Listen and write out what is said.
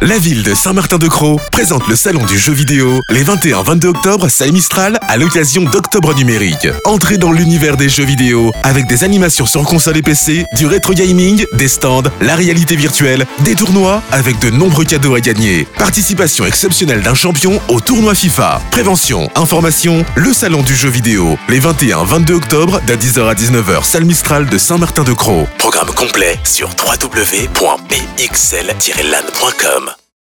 La ville de Saint-Martin-de-Crau présente le salon du jeu vidéo les 21-22 octobre, salle Mistral, à l'occasion d'Octobre numérique. Entrez dans l'univers des jeux vidéo avec des animations sur console et PC, du rétro gaming, des stands, la réalité virtuelle, des tournois avec de nombreux cadeaux à gagner. Participation exceptionnelle d'un champion au tournoi FIFA. Prévention, information, le salon du jeu vidéo les 21-22 octobre de 10h à 19h, salle Mistral de Saint-Martin-de-Crau. Programme complet sur www.pxl-lan.com.